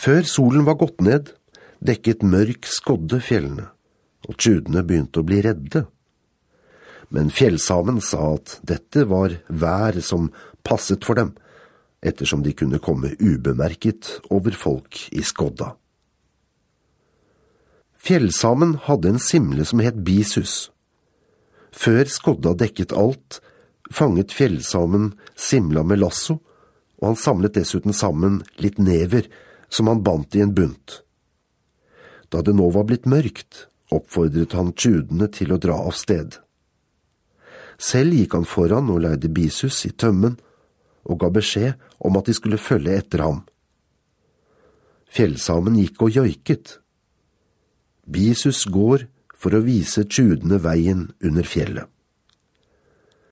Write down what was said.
Før solen var gått ned, dekket mørk skodde fjellene, og tjudene begynte å bli redde. Men fjellsamen sa at dette var vær som passet for dem, ettersom de kunne komme ubemerket over folk i skodda. Fjellsamen hadde en simle som het Bisus. Før skodda dekket alt, fanget fjellsamen simla med lasso, og han samlet dessuten sammen litt never som han bandt i en bunt. Da det nå var blitt mørkt, oppfordret han tjudene til å dra av sted. Selv gikk han foran og leide Bisus i tømmen, og ga beskjed om at de skulle følge etter ham. Fjellsamen gikk og joiket. Bisus går for å vise tjudene veien under fjellet.